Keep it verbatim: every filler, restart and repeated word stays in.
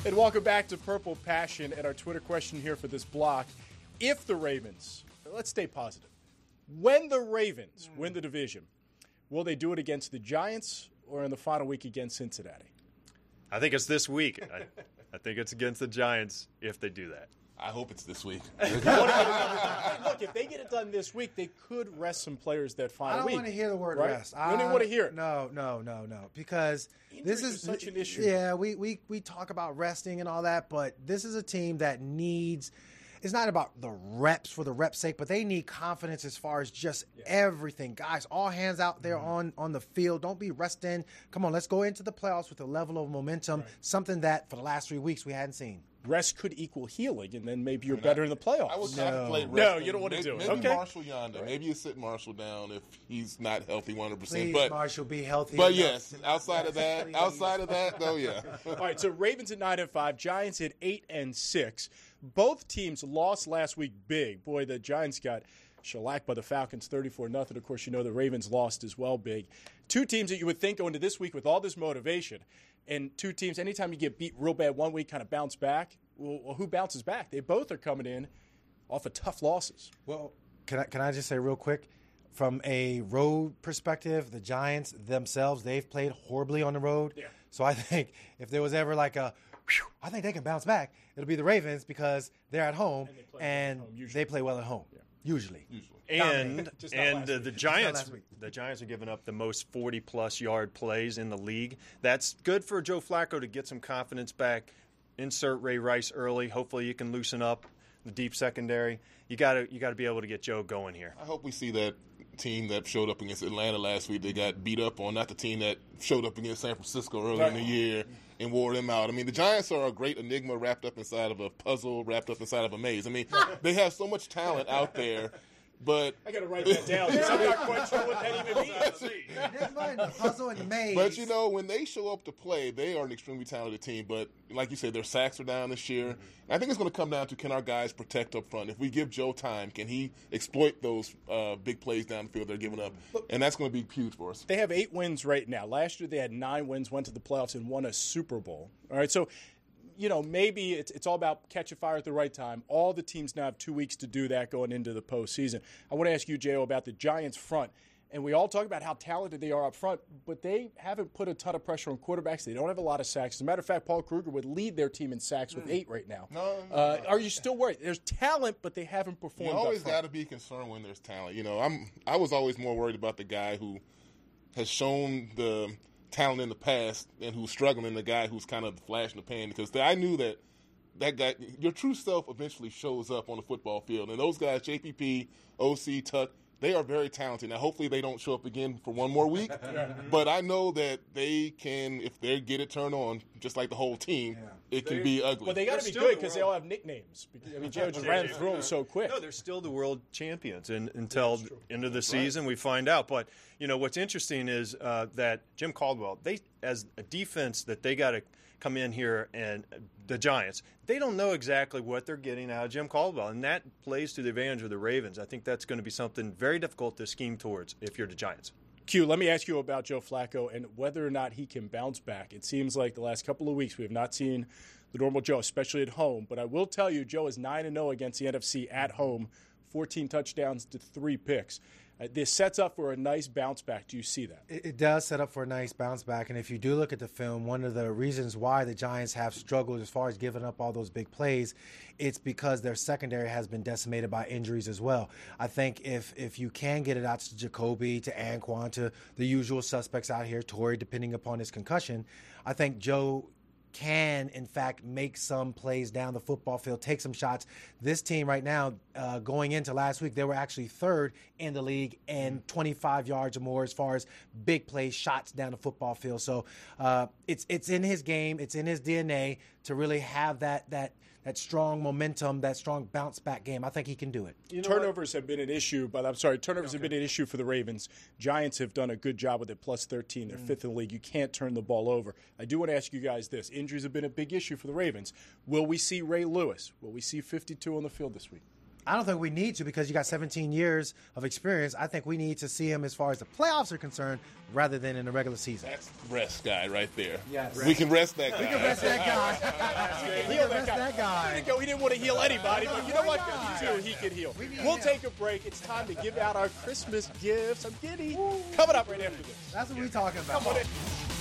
And welcome back to Purple Passion and our Twitter question here for this block. If the Ravens, let's stay positive, when the Ravens mm. win the division, will they do it against the Giants or in the final week against Cincinnati? I think it's this week. I, I think it's against the Giants if they do that. I hope it's this week. Look, if they get it done this week, they could rest some players that final week. I don't week, want to hear the word right? rest. You don't even want to hear it. No, no, no, no. Because Injuries this is such an issue. Yeah, we, we, we talk about resting and all that, but this is a team that needs – it's not about the reps for the reps' sake, but they need confidence as far as just yeah. everything. Guys, all hands out there mm-hmm. on, on the field. Don't be resting. Come on, let's go into the playoffs with a level of momentum, right. something that for the last three weeks we hadn't seen. Rest could equal healing, and then maybe you're better in the playoffs. I would no. contemplate resting. No, you don't want to maybe, do it. Maybe okay. Marshall Yonder. Right. Maybe you sit Marshall down if he's not healthy one hundred percent. Please, but Marshall, be healthy. But yes, outside of that, outside of that, though, yeah. All right, so Ravens at nine and five, Giants at eight and six. Both teams lost last week big. Boy, the Giants got shellacked by the Falcons thirty-four nothing. Of course, you know the Ravens lost as well big. Two teams that you would think go into this week with all this motivation, and two teams, anytime you get beat real bad one week, kind of bounce back. Well, who bounces back? They both are coming in off of tough losses. Well, can I, can I just say real quick, from a road perspective, the Giants themselves, they've played horribly on the road. Yeah. So I think if there was ever like a, whew, I think they can bounce back, it'll be the Ravens because they're at home and they play, and well, at home, they play well at home. Yeah. Usually. Usually. And and uh, the Giants the Giants are giving up the most forty-plus yard plays in the league. That's good for Joe Flacco to get some confidence back. Insert Ray Rice early. Hopefully you can loosen up the deep secondary. You got to you got to be able to get Joe going here. I hope we see that team that showed up against Atlanta last week. They got beat up on, not the team that showed up against San Francisco earlier in the year and wore them out. I mean, the Giants are a great enigma wrapped up inside of a puzzle, wrapped up inside of a maze. I mean, they have so much talent out there. But I got to write that down because I'm not quite sure what that even means. The puzzle and the maze. But, you know, when they show up to play, they are an extremely talented team. But, like you said, their sacks are down this year. Mm-hmm. I think it's going to come down to, can our guys protect up front? If we give Joe time, can he exploit those uh, big plays down the field they're giving up? And that's going to be huge for us. They have eight wins right now. Last year they had nine wins, went to the playoffs, and won a Super Bowl. All right, so – you know, maybe it's, it's all about catching fire at the right time. All the teams now have two weeks to do that going into the postseason. I want to ask you, J O, about the Giants front. And we all talk about how talented they are up front, but they haven't put a ton of pressure on quarterbacks. They don't have a lot of sacks. As a matter of fact, Paul Kruger would lead their team in sacks with eight right now. No, no, uh, no. Are you still worried? There's talent, but they haven't performed. You always got to be concerned when there's talent. You know, I'm I was always more worried about the guy who has shown the talent in the past and who's struggling, the guy who's kind of the flash in the pan, because I knew that that guy, your true self eventually shows up on the football field. And those guys, J P P, O C, Tuck, they are very talented. Now, hopefully they don't show up again for one more week. But I know that they can, if they get it turned on, just like the whole team, yeah. it can they're, be ugly. Well, they got to be good because they all have nicknames. I mean, Joe just ran through them so quick. No, they're still the world champions. And until yeah, end of the season, right. we find out. But, you know, what's interesting is uh, that Jim Caldwell, they as a defense that they got to come in here, and the Giants, they don't know exactly what they're getting out of Jim Caldwell, and that plays to the advantage of the Ravens. I think that's going to be something very difficult to scheme towards if you're the Giants. Q, let me ask you about Joe Flacco and whether or not he can bounce back. It seems like the last couple of weeks we have not seen the normal Joe, especially at home. But I will tell you, Joe is nine and oh against the N F C at home, fourteen touchdowns to three picks. Uh, this sets up for a nice bounce back. Do you see that? It, it does set up for a nice bounce back. And if you do look at the film, one of the reasons why the Giants have struggled as far as giving up all those big plays, it's because their secondary has been decimated by injuries as well. I think if if you can get it out to Jacoby, to Anquan, to the usual suspects out here, Torrey, depending upon his concussion, I think Joe can, in fact, make some plays down the football field, take some shots. This team right now, uh, going into last week, they were actually third in the league and twenty-five yards or more as far as big plays, shots down the football field. So uh, it's it's in his game, it's in his D N A to really have that that that strong momentum, that strong bounce back game. I think he can do it. You know turnovers what? have been an issue, but I'm sorry, turnovers okay. have been an issue for the Ravens. Giants have done a good job with it, plus thirteen. They're mm. fifth in the league. You can't turn the ball over. I do want to ask you guys this. Injuries have been a big issue for the Ravens. Will we see Ray Lewis? Will we see fifty-two on the field this week? I don't think we need to because you got seventeen years of experience. I think we need to see him as far as the playoffs are concerned rather than in the regular season. That's rest guy right there. Yes. We can rest that guy. We can rest that guy. we can rest that guy. He didn't, go, he didn't want to heal anybody, but you know what? You too, he could heal. We'll take a break. It's time to give out our Christmas gifts. I'm giddy. Coming up right after this. That's what we're talking about. Come on in.